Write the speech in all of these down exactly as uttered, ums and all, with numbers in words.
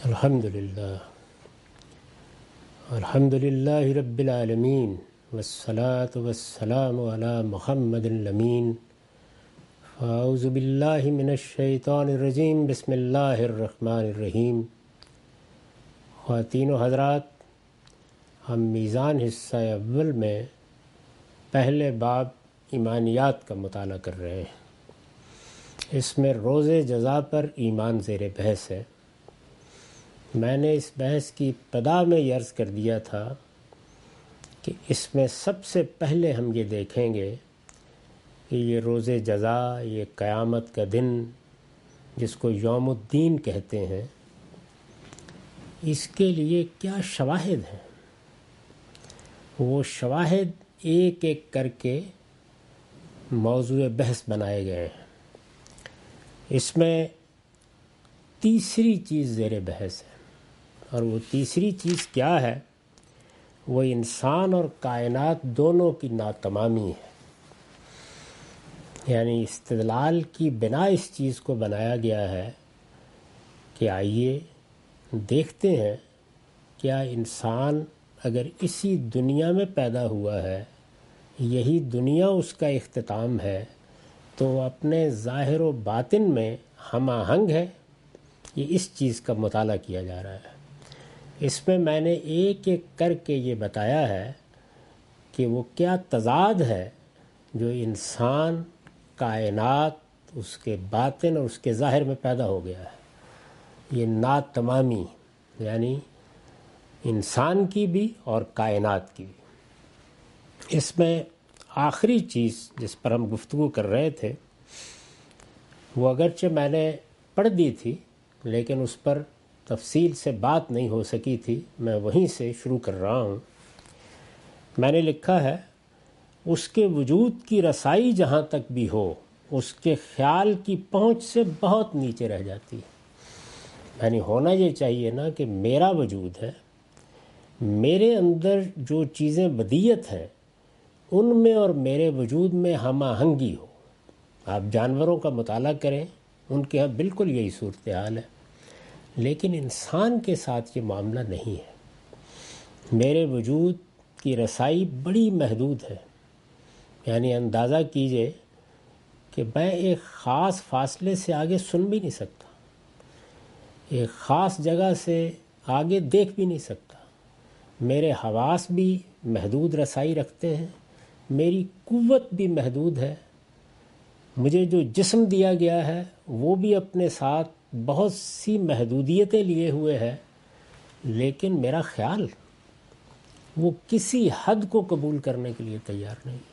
الحمد للہ الحمد للہ رب العالمین والصلاة والسلام علی محمد الامین اعوذ باللہ من الشیطان الرجیم بسم اللہ الرحمن الرحیم۔ خواتین و حضرات، ہم میزان حصہ اول میں پہلے باب ایمانیات کا مطالعہ کر رہے ہیں۔ اس میں روز جزا پر ایمان زیر بحث ہے۔ میں نے اس بحث کی ابتدا میں یہ عرض کر دیا تھا کہ اس میں سب سے پہلے ہم یہ دیکھیں گے کہ یہ روز جزا، یہ قیامت کا دن جس کو یوم الدین کہتے ہیں، اس کے لیے کیا شواہد ہیں۔ وہ شواہد ایک ایک کر کے موضوع بحث بنائے گئے ہیں۔ اس میں تیسری چیز زیر بحث ہے، اور وہ تیسری چیز کیا ہے؟ وہ انسان اور کائنات دونوں کی ناتمامی ہے۔ یعنی استدلال کی بنا اس چیز کو بنایا گیا ہے کہ آئیے دیکھتے ہیں کیا انسان اگر اسی دنیا میں پیدا ہوا ہے، یہی دنیا اس کا اختتام ہے، تو وہ اپنے ظاہر و باطن میں ہم آہنگ ہے۔ یہ اس چیز کا مطالعہ کیا جا رہا ہے۔ اس میں میں نے ایک ایک کر کے یہ بتایا ہے کہ وہ کیا تضاد ہے جو انسان، کائنات، اس کے باطن اور اس کے ظاہر میں پیدا ہو گیا ہے۔ یہ ناتمامی یعنی انسان کی بھی اور کائنات کی بھی۔ اس میں آخری چیز جس پر ہم گفتگو کر رہے تھے، وہ اگرچہ میں نے پڑھ دی تھی لیکن اس پر تفصیل سے بات نہیں ہو سکی تھی، میں وہیں سے شروع کر رہا ہوں۔ میں نے لکھا ہے، اس کے وجود کی رسائی جہاں تک بھی ہو، اس کے خیال کی پہنچ سے بہت نیچے رہ جاتی ہے۔ یعنی ہونا یہ چاہیے نا کہ میرا وجود ہے، میرے اندر جو چیزیں بدیت ہیں ان میں اور میرے وجود میں ہم آہنگی ہو۔ آپ جانوروں کا مطالعہ کریں، ان کے ہاں بالکل یہی صورتحال ہے، لیکن انسان کے ساتھ یہ معاملہ نہیں ہے۔ میرے وجود کی رسائی بڑی محدود ہے۔ یعنی اندازہ کیجئے کہ میں ایک خاص فاصلے سے آگے سن بھی نہیں سکتا، ایک خاص جگہ سے آگے دیکھ بھی نہیں سکتا۔ میرے حواس بھی محدود رسائی رکھتے ہیں، میری قوت بھی محدود ہے، مجھے جو جسم دیا گیا ہے وہ بھی اپنے ساتھ بہت سی محدودیتیں لیے ہوئے ہے، لیکن میرا خیال وہ کسی حد کو قبول کرنے کے لیے تیار نہیں۔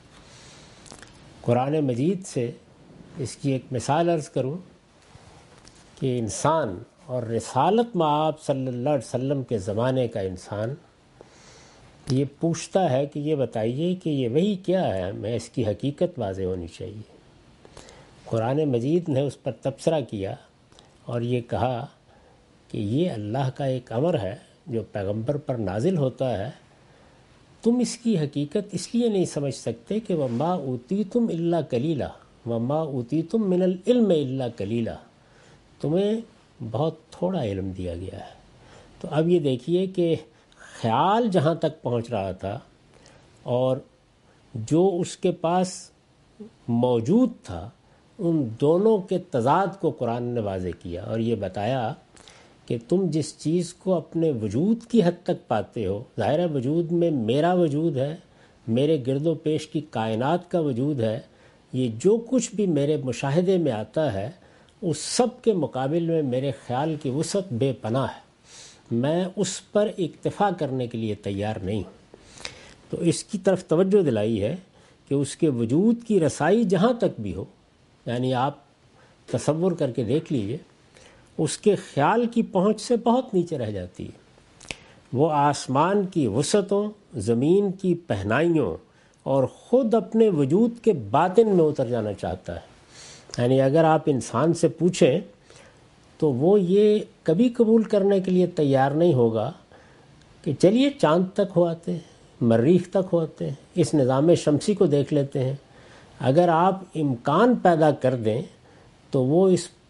قرآن مجید سے اس کی ایک مثال عرض کروں کہ انسان اور رسالت مآب صلی اللہ علیہ وسلم کے زمانے کا انسان یہ پوچھتا ہے کہ یہ بتائیے کہ یہ وہی کیا ہے، میں اس کی حقیقت واضح ہونی چاہیے۔ قرآن مجید نے اس پر تبصرہ کیا اور یہ کہا کہ یہ اللہ کا ایک امر ہے جو پیغمبر پر نازل ہوتا ہے، تم اس کی حقیقت اس لیے نہیں سمجھ سکتے کہ وَمَا أُوتِيتُمْ إِلَّا قَلِيلًا وَمَا أُوتِيتُمْ مِنَ الْعِلْمِ إِلَّا قَلِيلًا، تمہیں بہت تھوڑا علم دیا گیا ہے۔ تو اب یہ دیکھیے کہ خیال جہاں تک پہنچ رہا تھا اور جو اس کے پاس موجود تھا، ان دونوں کے تضاد کو قرآن نے واضح کیا اور یہ بتایا کہ تم جس چیز کو اپنے وجود کی حد تک پاتے ہو، ظاہر وجود میں میرا وجود ہے، میرے گرد و پیش کی کائنات کا وجود ہے، یہ جو کچھ بھی میرے مشاہدے میں آتا ہے اس سب کے مقابل میں میرے خیال کی وسعت بے پناہ ہے، میں اس پر اکتفا کرنے کے لیے تیار نہیں ہوں۔ تو اس کی طرف توجہ دلائی ہے کہ اس کے وجود کی رسائی جہاں تک بھی ہو، یعنی آپ تصور کر کے دیکھ لیجئے، اس کے خیال کی پہنچ سے بہت نیچے رہ جاتی ہے۔ وہ آسمان کی وسعتوں، زمین کی پہنائیوں اور خود اپنے وجود کے باطن میں اتر جانا چاہتا ہے۔ یعنی اگر آپ انسان سے پوچھیں تو وہ یہ کبھی قبول کرنے کے لیے تیار نہیں ہوگا کہ چلیے چاند تک ہو آتے ہیں، مریخ تک ہو آتے ہیں، اس نظام شمسی کو دیکھ لیتے ہیں۔ اگر آپ امکان پیدا کر دیں تو وہ اس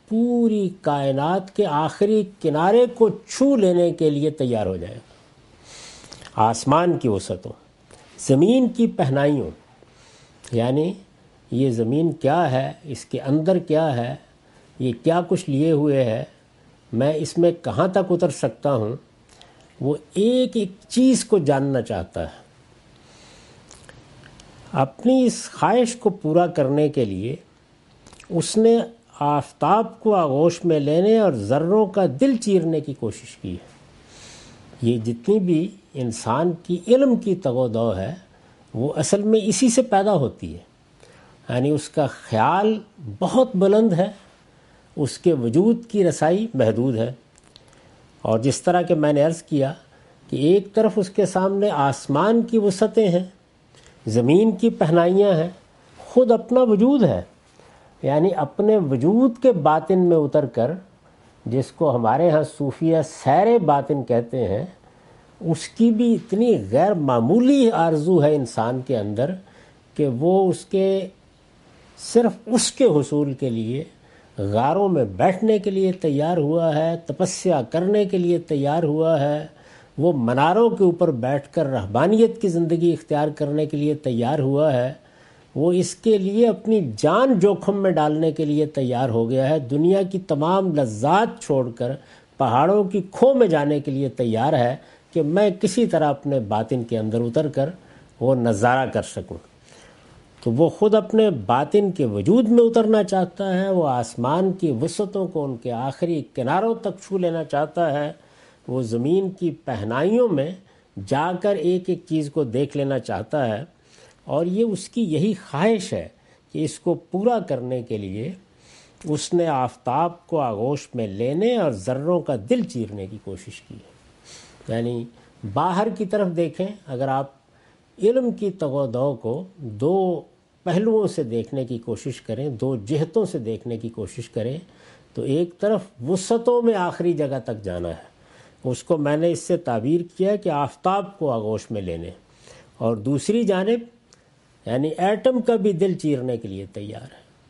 پوری کائنات کے آخری کنارے کو چھو لینے کے لیے تیار ہو جائے گا۔ آسمان کی وسعتوں، زمین کی پہنائیوں، یعنی یہ زمین کیا ہے، اس کے اندر کیا ہے، یہ کیا کچھ لیے ہوئے ہے، میں اس میں کہاں تک اتر سکتا ہوں، وہ ایک ایک چیز کو جاننا چاہتا ہے۔ اپنی اس خواہش کو پورا کرنے کے لیے اس نے آفتاب کو آغوش میں لینے اور ذروں کا دل چیرنے کی کوشش کی ہے۔ یہ جتنی بھی انسان کی علم کی تگ و دو ہے وہ اصل میں اسی سے پیدا ہوتی ہے، یعنی اس کا خیال بہت بلند ہے، اس کے وجود کی رسائی محدود ہے، اور جس طرح کہ میں نے عرض کیا کہ ایک طرف اس کے سامنے آسمان کی وسعتیں ہیں، زمین کی پہنائیاں ہیں، خود اپنا وجود ہے، یعنی اپنے وجود کے باطن میں اتر کر، جس کو ہمارے ہاں صوفیہ سیر باطن کہتے ہیں، اس کی بھی اتنی غیر معمولی آرزو ہے انسان کے اندر کہ وہ اس کے صرف اس کے حصول کے لیے غاروں میں بیٹھنے کے لیے تیار ہوا ہے، تپسیا کرنے کے لیے تیار ہوا ہے، وہ مناروں کے اوپر بیٹھ کر رہبانیت کی زندگی اختیار کرنے کے لیے تیار ہوا ہے، وہ اس کے لیے اپنی جان جوخم میں ڈالنے کے لیے تیار ہو گیا ہے، دنیا کی تمام لذات چھوڑ کر پہاڑوں کی کھو میں جانے کے لیے تیار ہے کہ میں کسی طرح اپنے باطن کے اندر اتر کر وہ نظارہ کر سکوں۔ تو وہ خود اپنے باطن کے وجود میں اترنا چاہتا ہے، وہ آسمان کی وسعتوں کو ان کے آخری کناروں تک چھو لینا چاہتا ہے، وہ زمین کی پہنائیوں میں جا کر ایک ایک چیز کو دیکھ لینا چاہتا ہے، اور یہ اس کی یہی خواہش ہے کہ اس کو پورا کرنے کے لیے اس نے آفتاب کو آغوش میں لینے اور ذروں کا دل چیرنے کی کوشش کی ہے۔ یعنی باہر کی طرف دیکھیں، اگر آپ علم کی تگ و دو کو دو پہلوؤں سے دیکھنے کی کوشش کریں، دو جہتوں سے دیکھنے کی کوشش کریں، تو ایک طرف وسعتوں میں آخری جگہ تک جانا ہے، اس کو میں نے اس سے تعبیر کیا کہ آفتاب کو آغوش میں لینے، اور دوسری جانب یعنی ایٹم کا بھی دل چیرنے کے لیے تیار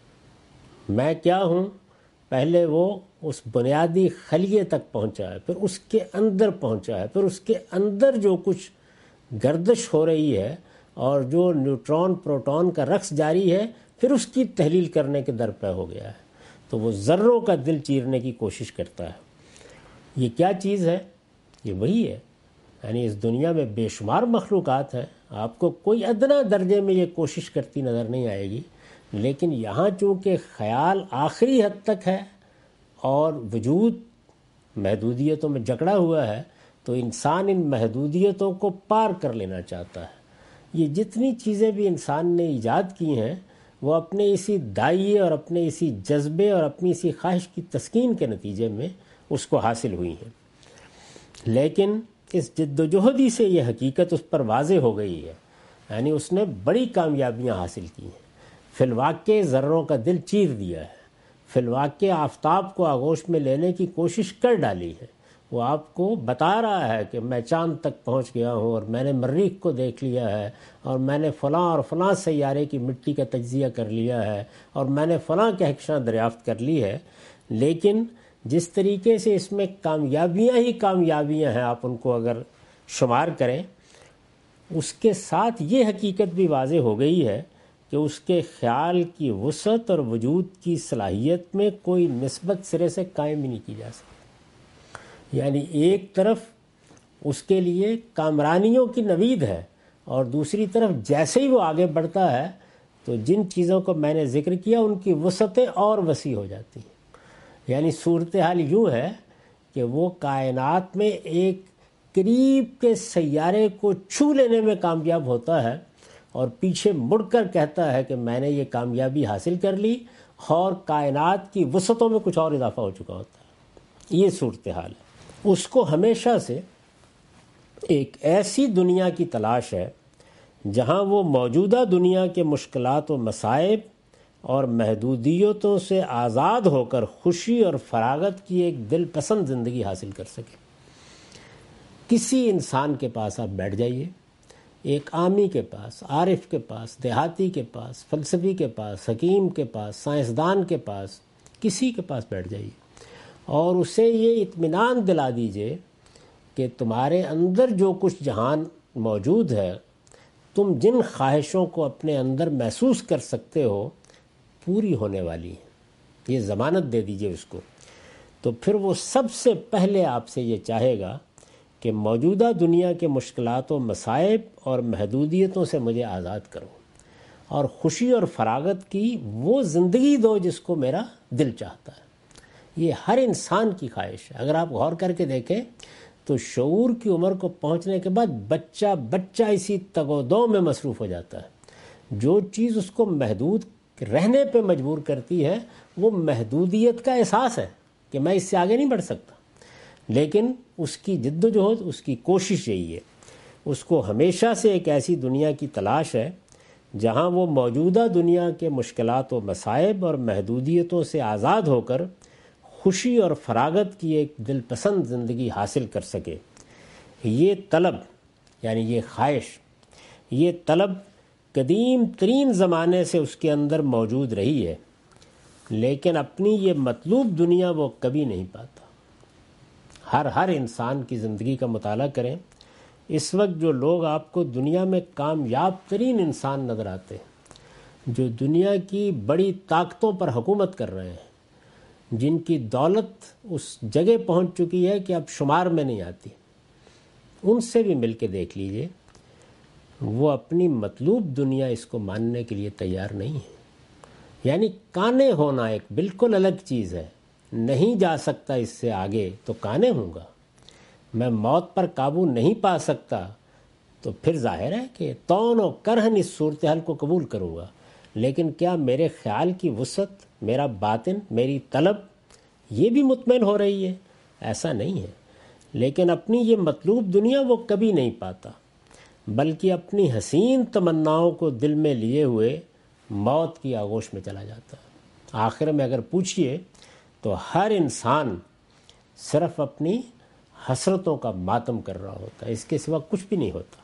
ہے۔ میں کیا ہوں، پہلے وہ اس بنیادی خلیے تک پہنچا ہے، پھر اس کے اندر پہنچا ہے، پھر اس کے اندر جو کچھ گردش ہو رہی ہے اور جو نیوٹرون پروٹون کا رقص جاری ہے، پھر اس کی تحلیل کرنے کے در پہ ہو گیا ہے، تو وہ ذروں کا دل چیرنے کی کوشش کرتا ہے۔ یہ کیا چیز ہے؟ یہ وہی ہے، یعنی اس دنیا میں بے شمار مخلوقات ہیں، آپ کو کوئی ادنا درجے میں یہ کوشش کرتی نظر نہیں آئے گی، لیکن یہاں چونکہ خیال آخری حد تک ہے اور وجود محدودیتوں میں جکڑا ہوا ہے، تو انسان ان محدودیتوں کو پار کر لینا چاہتا ہے۔ یہ جتنی چیزیں بھی انسان نے ایجاد کی ہیں وہ اپنے اسی دائیں اور اپنے اسی جذبے اور اپنی اسی خواہش کی تسکین کے نتیجے میں اس کو حاصل ہوئی ہیں، لیکن اس جد و جہدی سے یہ حقیقت اس پر واضح ہو گئی ہے، یعنی اس نے بڑی کامیابیاں حاصل کی ہیں، فی الواقع ذروں کا دل چیر دیا ہے، فی الواقع آفتاب کو آغوش میں لینے کی کوشش کر ڈالی ہے۔ وہ آپ کو بتا رہا ہے کہ میں چاند تک پہنچ گیا ہوں، اور میں نے مریخ کو دیکھ لیا ہے، اور میں نے فلاں اور فلاں سیارے کی مٹی کا تجزیہ کر لیا ہے، اور میں نے فلاں کہکشاں دریافت کر لی ہے، لیکن جس طریقے سے اس میں کامیابیاں ہی کامیابیاں ہیں، آپ ان کو اگر شمار کریں، اس کے ساتھ یہ حقیقت بھی واضح ہو گئی ہے کہ اس کے خیال کی وسعت اور وجود کی صلاحیت میں کوئی نسبت سرے سے قائم ہی نہیں کی جا سکتی۔ یعنی ایک طرف اس کے لیے کامرانیوں کی نوید ہے، اور دوسری طرف جیسے ہی وہ آگے بڑھتا ہے تو جن چیزوں کو میں نے ذکر کیا ان کی وسعتیں اور وسیع ہو جاتی ہیں۔ یعنی صورتحال یوں ہے کہ وہ کائنات میں ایک قریب کے سیارے کو چھو لینے میں کامیاب ہوتا ہے، اور پیچھے مڑ کر کہتا ہے کہ میں نے یہ کامیابی حاصل کر لی، اور کائنات کی وسعتوں میں کچھ اور اضافہ ہو چکا ہوتا ہے۔ یہ صورتحال ہے۔ اس کو ہمیشہ سے ایک ایسی دنیا کی تلاش ہے جہاں وہ موجودہ دنیا کے مشکلات و مصائب اور محدودیتوں سے آزاد ہو کر خوشی اور فراغت کی ایک دل پسند زندگی حاصل کر سکے۔ کسی انسان کے پاس آپ بیٹھ جائیے، ایک عامی کے پاس، عارف کے پاس، دیہاتی کے پاس، فلسفی کے پاس، حکیم کے پاس، سائنسدان کے پاس، کسی کے پاس بیٹھ جائیے اور اسے یہ اطمینان دلا دیجئے کہ تمہارے اندر جو کچھ جہان موجود ہے، تم جن خواہشوں کو اپنے اندر محسوس کر سکتے ہو، پوری ہونے والی ہیں، یہ ضمانت دے دیجئے اس کو۔ تو پھر وہ سب سے پہلے آپ سے یہ چاہے گا کہ موجودہ دنیا کے مشکلات و مصائب اور محدودیتوں سے مجھے آزاد کرو اور خوشی اور فراغت کی وہ زندگی دو جس کو میرا دل چاہتا ہے۔ یہ ہر انسان کی خواہش ہے۔ اگر آپ غور کر کے دیکھیں تو شعور کی عمر کو پہنچنے کے بعد بچہ بچہ اسی تگ و دو میں مصروف ہو جاتا ہے۔ جو چیز اس کو محدود رہنے پہ مجبور کرتی ہے وہ محدودیت کا احساس ہے کہ میں اس سے آگے نہیں بڑھ سکتا، لیکن اس کی جد و جہد، اس کی کوشش یہی ہے، اس کو ہمیشہ سے ایک ایسی دنیا کی تلاش ہے جہاں وہ موجودہ دنیا کے مشکلات و مصائب اور محدودیتوں سے آزاد ہو کر خوشی اور فراغت کی ایک دل پسند زندگی حاصل کر سکے۔ یہ طلب یعنی یہ خواہش، یہ طلب قدیم ترین زمانے سے اس کے اندر موجود رہی ہے، لیکن اپنی یہ مطلوب دنیا وہ کبھی نہیں پاتا۔ ہر ہر انسان کی زندگی کا مطالعہ کریں، اس وقت جو لوگ آپ کو دنیا میں کامیاب ترین انسان نظر آتے ہیں، جو دنیا کی بڑی طاقتوں پر حکومت کر رہے ہیں، جن کی دولت اس جگہ پہنچ چکی ہے کہ اب شمار میں نہیں آتی، ان سے بھی مل کے دیکھ لیجئے، وہ اپنی مطلوب دنیا اس کو ماننے کے لیے تیار نہیں ہے۔ یعنی کانے ہونا ایک بالکل الگ چیز ہے، نہیں جا سکتا اس سے آگے تو کانے ہوں گا، میں موت پر قابو نہیں پا سکتا تو پھر ظاہر ہے کہ تون و کرہن اس صورتحال کو قبول کروں گا، لیکن کیا میرے خیال کی وسعت، میرا باطن، میری طلب یہ بھی مطمئن ہو رہی ہے؟ ایسا نہیں ہے۔ لیکن اپنی یہ مطلوب دنیا وہ کبھی نہیں پاتا، بلکہ اپنی حسین تمناؤں کو دل میں لیے ہوئے موت کی آغوش میں چلا جاتا ہے۔ آخر میں اگر پوچھئے تو ہر انسان صرف اپنی حسرتوں کا ماتم کر رہا ہوتا ہے، اس کے سوا کچھ بھی نہیں ہوتا۔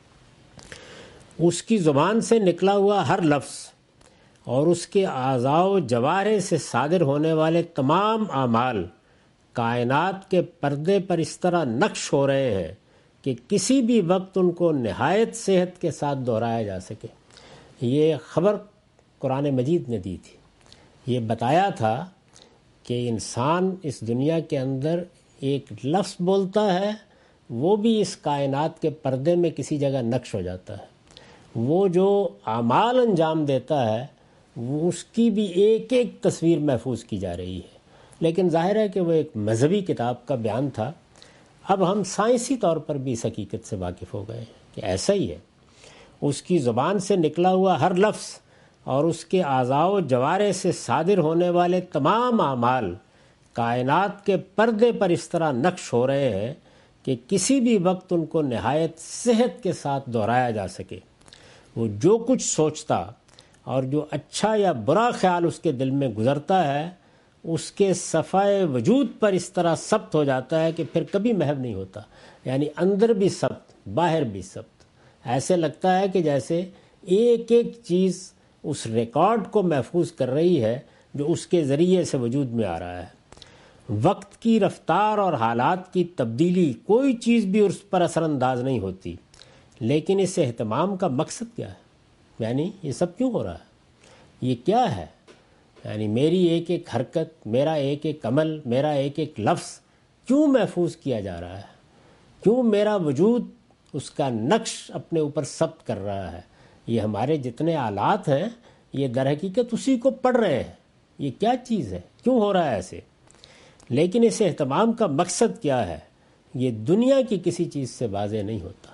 اس کی زبان سے نکلا ہوا ہر لفظ اور اس کے اعضاء و جوارح سے صادر ہونے والے تمام اعمال کائنات کے پردے پر اس طرح نقش ہو رہے ہیں کہ کسی بھی وقت ان کو نہایت صحت کے ساتھ دہرایا جا سکے۔ یہ خبر قرآن مجید نے دی تھی، یہ بتایا تھا کہ انسان اس دنیا کے اندر ایک لفظ بولتا ہے، وہ بھی اس کائنات کے پردے میں کسی جگہ نقش ہو جاتا ہے۔ وہ جو اعمال انجام دیتا ہے وہ اس کی بھی ایک ایک تصویر محفوظ کی جا رہی ہے۔ لیکن ظاہر ہے کہ وہ ایک مذہبی کتاب کا بیان تھا، اب ہم سائنسی طور پر بھی اس حقیقت سے واقف ہو گئے ہیں کہ ایسا ہی ہے۔ اس کی زبان سے نکلا ہوا ہر لفظ اور اس کے اعضاء و جوارح سے صادر ہونے والے تمام اعمال کائنات کے پردے پر اس طرح نقش ہو رہے ہیں کہ کسی بھی وقت ان کو نہایت صحت کے ساتھ دہرایا جا سکے۔ وہ جو کچھ سوچتا اور جو اچھا یا برا خیال اس کے دل میں گزرتا ہے اس کے صفحہ وجود پر اس طرح ثبت ہو جاتا ہے کہ پھر کبھی محو نہیں ہوتا، یعنی اندر بھی ثبت، باہر بھی ثبت۔ ایسے لگتا ہے کہ جیسے ایک ایک چیز اس ریکارڈ کو محفوظ کر رہی ہے جو اس کے ذریعے سے وجود میں آ رہا ہے۔ وقت کی رفتار اور حالات کی تبدیلی کوئی چیز بھی اس پر اثر انداز نہیں ہوتی، لیکن اس اہتمام کا مقصد کیا ہے؟ یعنی یہ سب کیوں ہو رہا ہے؟ یہ کیا ہے؟ یعنی میری ایک ایک حرکت، میرا ایک ایک عمل، میرا ایک ایک لفظ کیوں محفوظ کیا جا رہا ہے؟ کیوں میرا وجود اس کا نقش اپنے اوپر ثبت کر رہا ہے؟ یہ ہمارے جتنے آلات ہیں یہ در حقیقت اسی کو پڑھ رہے ہیں۔ یہ کیا چیز ہے؟ کیوں ہو رہا ہے ایسے؟ لیکن اس اہتمام کا مقصد کیا ہے؟ یہ دنیا کی کسی چیز سے واضح نہیں ہوتا۔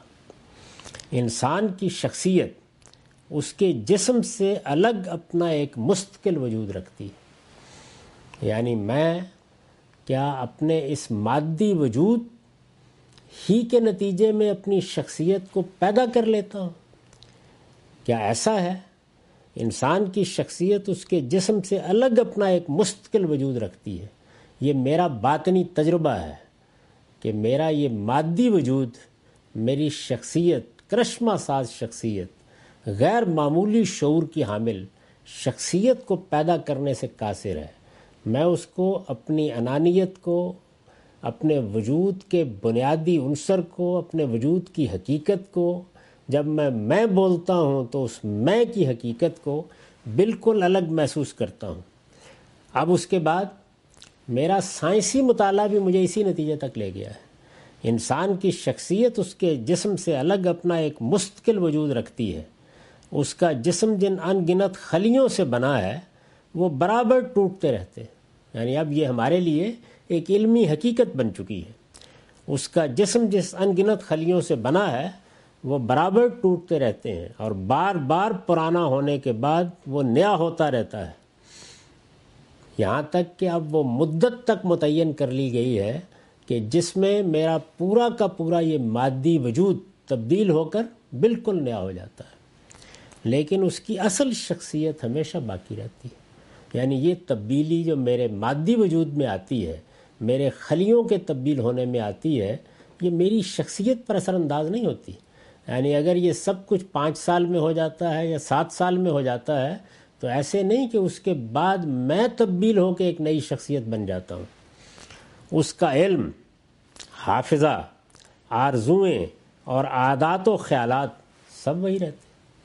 انسان کی شخصیت اس کے جسم سے الگ اپنا ایک مستقل وجود رکھتی ہے۔ یعنی میں کیا اپنے اس مادی وجود ہی کے نتیجے میں اپنی شخصیت کو پیدا کر لیتا ہوں؟ کیا ایسا ہے؟ انسان کی شخصیت اس کے جسم سے الگ اپنا ایک مستقل وجود رکھتی ہے۔ یہ میرا باطنی تجربہ ہے کہ میرا یہ مادی وجود، میری شخصیت، کرشمہ ساز شخصیت، غیر معمولی شعور کی حامل شخصیت کو پیدا کرنے سے قاصر ہے۔ میں اس کو اپنی انانیت کو، اپنے وجود کے بنیادی عنصر کو، اپنے وجود کی حقیقت کو، جب میں میں بولتا ہوں تو اس میں کی حقیقت کو بالکل الگ محسوس کرتا ہوں۔ اب اس کے بعد میرا سائنسی مطالعہ بھی مجھے اسی نتیجے تک لے گیا ہے۔ انسان کی شخصیت اس کے جسم سے الگ اپنا ایک مستقل وجود رکھتی ہے۔ اس کا جسم جن ان گنت خلیوں سے بنا ہے وہ برابر ٹوٹتے رہتے ہیں، یعنی اب یہ ہمارے لیے ایک علمی حقیقت بن چکی ہے۔ اس کا جسم جس ان گنت خلیوں سے بنا ہے وہ برابر ٹوٹتے رہتے ہیں، اور بار بار پرانا ہونے کے بعد وہ نیا ہوتا رہتا ہے، یہاں تک کہ اب وہ مدت تک متعین کر لی گئی ہے کہ جس میں میرا پورا کا پورا یہ مادی وجود تبدیل ہو کر بالکل نیا ہو جاتا ہے، لیکن اس کی اصل شخصیت ہمیشہ باقی رہتی ہے۔ یعنی یہ تبدیلی جو میرے مادی وجود میں آتی ہے، میرے خلیوں کے تبدیل ہونے میں آتی ہے، یہ میری شخصیت پر اثر انداز نہیں ہوتی۔ یعنی اگر یہ سب کچھ پانچ سال میں ہو جاتا ہے یا سات سال میں ہو جاتا ہے تو ایسے نہیں کہ اس کے بعد میں تبدیل ہو کے ایک نئی شخصیت بن جاتا ہوں۔ اس کا علم، حافظہ، آرزوئیں اور عادات و خیالات سب وہی رہتے،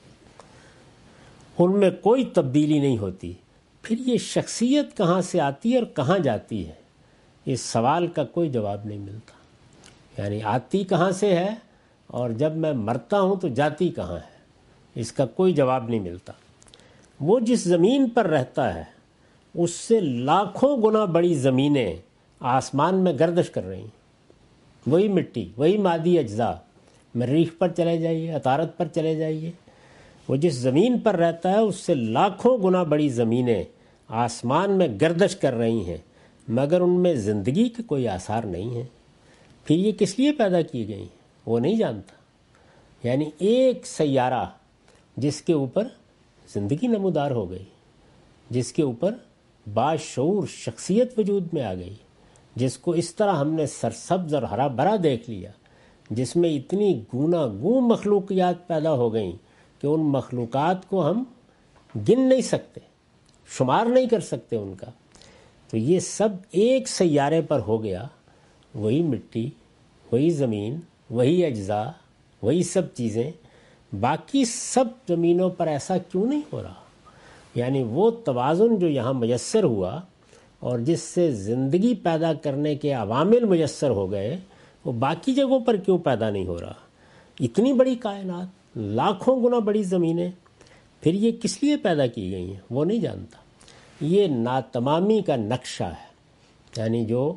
ان میں کوئی تبدیلی نہیں ہوتی۔ پھر یہ شخصیت کہاں سے آتی ہے اور کہاں جاتی ہے، اس سوال کا کوئی جواب نہیں ملتا۔ یعنی آتی کہاں سے ہے اور جب میں مرتا ہوں تو جاتی کہاں ہے، اس کا کوئی جواب نہیں ملتا۔ وہ جس زمین پر رہتا ہے اس سے لاکھوں گنا بڑی زمینیں آسمان میں گردش کر رہی ہیں، وہی مٹی، وہی مادی اجزاء، مریخ پر چلے جائیے، عطارد پر چلے جائیے، وہ جس زمین پر رہتا ہے اس سے لاکھوں گنا بڑی زمینیں آسمان میں گردش کر رہی ہیں، مگر ان میں زندگی کے کوئی آثار نہیں ہیں۔ پھر یہ کس لیے پیدا کی گئی ہیں وہ نہیں جانتا۔ یعنی ایک سیارہ جس کے اوپر زندگی نمودار ہو گئی، جس کے اوپر باشعور شخصیت وجود میں آ گئی، جس کو اس طرح ہم نے سرسبز اور ہرا بھرا دیکھ لیا، جس میں اتنی گونا گون مخلوقیات پیدا ہو گئیں کہ ان مخلوقات کو ہم گن نہیں سکتے، شمار نہیں کر سکتے ان کا۔ تو یہ سب ایک سیارے پر ہو گیا، وہی مٹی، وہی زمین، وہی اجزاء، وہی سب چیزیں، باقی سب زمینوں پر ایسا کیوں نہیں ہو رہا؟ یعنی وہ توازن جو یہاں میسر ہوا اور جس سے زندگی پیدا کرنے کے عوامل میسر ہو گئے، وہ باقی جگہوں پر کیوں پیدا نہیں ہو رہا؟ اتنی بڑی کائنات، لاکھوں گنا بڑی زمینیں، پھر یہ کس لیے پیدا کی گئی ہیں وہ نہیں جانتا۔ یہ ناتمامی کا نقشہ ہے، یعنی جو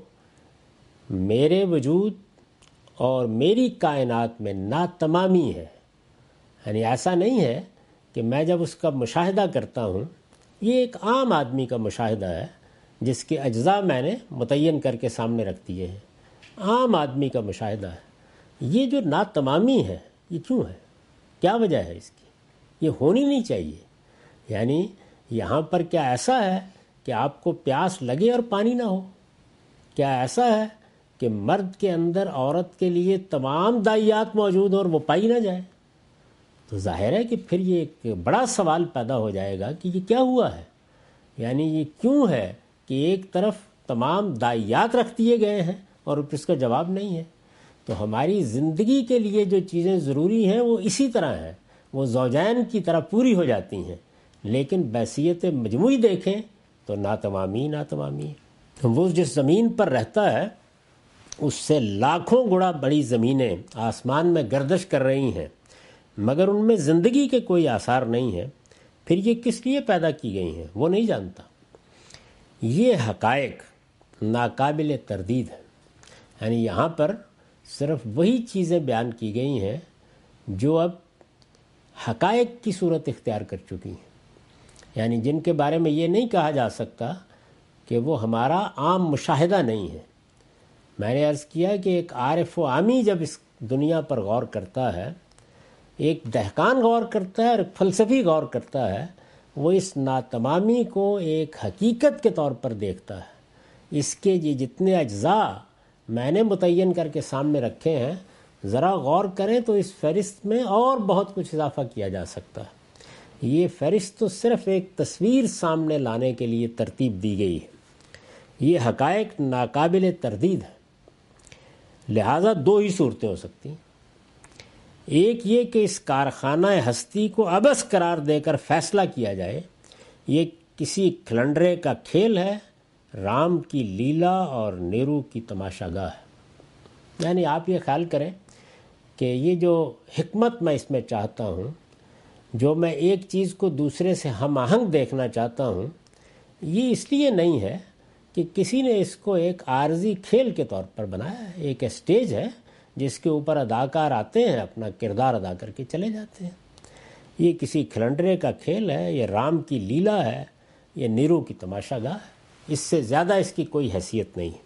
میرے وجود اور میری کائنات میں ناتمامی ہے۔ یعنی ایسا نہیں ہے کہ میں جب اس کا مشاہدہ کرتا ہوں، یہ ایک عام آدمی کا مشاہدہ ہے جس کے اجزاء میں نے متعین کر کے سامنے رکھ دیے ہیں، عام آدمی کا مشاہدہ ہے۔ یہ جو ناتمامی ہے یہ کیوں ہے؟ کیا وجہ ہے اس کی؟ یہ ہونی نہیں چاہیے۔ یعنی یہاں پر کیا ایسا ہے کہ آپ کو پیاس لگے اور پانی نہ ہو؟ کیا ایسا ہے کہ مرد کے اندر عورت کے لیے تمام دائیات موجود ہوں اور وہ پائی نہ جائے؟ تو ظاہر ہے کہ پھر یہ ایک بڑا سوال پیدا ہو جائے گا کہ یہ کیا ہوا ہے؟ یعنی یہ کیوں ہے کہ ایک طرف تمام دائیات رکھ دیے گئے ہیں اور اس کا جواب نہیں ہے؟ تو ہماری زندگی کے لیے جو چیزیں ضروری ہیں وہ اسی طرح ہیں، وہ زوجین کی طرح پوری ہو جاتی ہیں، لیکن بحثیت مجموعی دیکھیں تو ناتمامی ناتمامی ہے۔ وہ جس زمین پر رہتا ہے اس سے لاکھوں گنا بڑی زمینیں آسمان میں گردش کر رہی ہیں، مگر ان میں زندگی کے کوئی آثار نہیں ہیں۔ پھر یہ کس لیے پیدا کی گئی ہیں وہ نہیں جانتا۔ یہ حقائق ناقابل تردید ہیں۔ یعنی یہاں پر صرف وہی چیزیں بیان کی گئی ہیں جو اب حقائق کی صورت اختیار کر چکی ہیں، یعنی جن کے بارے میں یہ نہیں کہا جا سکتا کہ وہ ہمارا عام مشاہدہ نہیں ہے۔ میں نے عرض کیا کہ ایک عارف و عامی جب اس دنیا پر غور کرتا ہے، ایک دہقان غور کرتا ہے اور ایک فلسفی غور کرتا ہے، وہ اس ناتمامی کو ایک حقیقت کے طور پر دیکھتا ہے۔ اس کے یہ جتنے اجزاء میں نے متعین کر کے سامنے رکھے ہیں، ذرا غور کریں تو اس فہرست میں اور بہت کچھ اضافہ کیا جا سکتا ہے۔ یہ فہرست تو صرف ایک تصویر سامنے لانے کے لیے ترتیب دی گئی ہے۔ یہ حقائق ناقابل تردید ہیں، لہٰذا دو ہی صورتیں ہو سکتی ہیں۔ ایک یہ کہ اس کارخانہ ہستی کو عبث قرار دے کر فیصلہ کیا جائے یہ کسی کھلنڈرے کا کھیل ہے، رام کی لیلا اور نیرو کی تماشا گاہ ہے۔ یعنی آپ یہ خیال کریں کہ یہ جو حکمت میں اس میں چاہتا ہوں، جو میں ایک چیز کو دوسرے سے ہم آہنگ دیکھنا چاہتا ہوں، یہ اس لیے نہیں ہے کہ کسی نے اس کو ایک عارضی کھیل کے طور پر بنایا ہے، ایک اسٹیج ہے جس کے اوپر اداکار آتے ہیں، اپنا کردار ادا کر کے چلے جاتے ہیں۔ یہ کسی کھلنڈرے کا کھیل ہے، یہ رام کی لیلا ہے، یہ نیرو کی تماشا گاہ ہے، اس سے زیادہ اس کی کوئی حیثیت نہیں ہے۔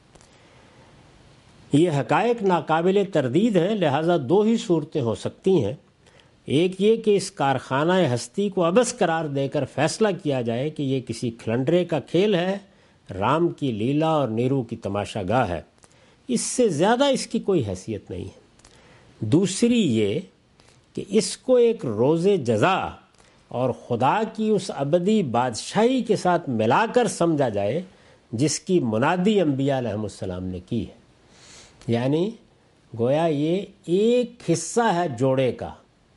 یہ حقائق ناقابل تردید ہیں، لہٰذا دو ہی صورتیں ہو سکتی ہیں۔ ایک یہ کہ اس کارخانہ ہستی کو عبث قرار دے کر فیصلہ کیا جائے کہ یہ کسی کھلنڈرے کا کھیل ہے، رام کی لیلا اور نیرو کی تماشا گاہ ہے، اس سے زیادہ اس کی کوئی حیثیت نہیں ہے۔ دوسری یہ کہ اس کو ایک روز جزا اور خدا کی اس ابدی بادشاہی کے ساتھ ملا کر سمجھا جائے جس کی منادی انبیاء علیہ السلام نے کی ہے۔ یعنی گویا یہ ایک حصہ ہے جوڑے کا،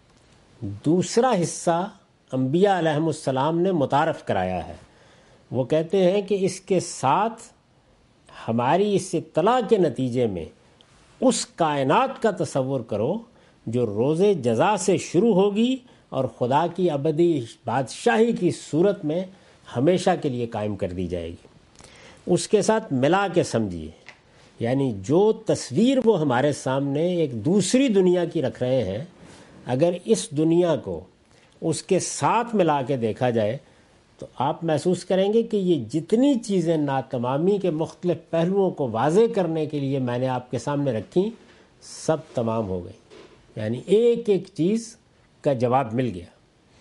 دوسرا حصہ انبیاء علیہ السلام نے متعارف کرایا ہے۔ وہ کہتے ہیں کہ اس کے ساتھ ہماری اس اطلاع کے نتیجے میں اس کائنات کا تصور کرو جو روز جزا سے شروع ہوگی اور خدا کی ابدی بادشاہی کی صورت میں ہمیشہ کے لیے قائم کر دی جائے گی۔ اس کے ساتھ ملا کے سمجھیے، یعنی جو تصویر وہ ہمارے سامنے ایک دوسری دنیا کی رکھ رہے ہیں، اگر اس دنیا کو اس کے ساتھ ملا کے دیکھا جائے تو آپ محسوس کریں گے کہ یہ جتنی چیزیں ناتمامی کے مختلف پہلوؤں کو واضح کرنے کے لیے میں نے آپ کے سامنے رکھیں، سب تمام ہو گئی، یعنی ایک ایک چیز کا جواب مل گیا۔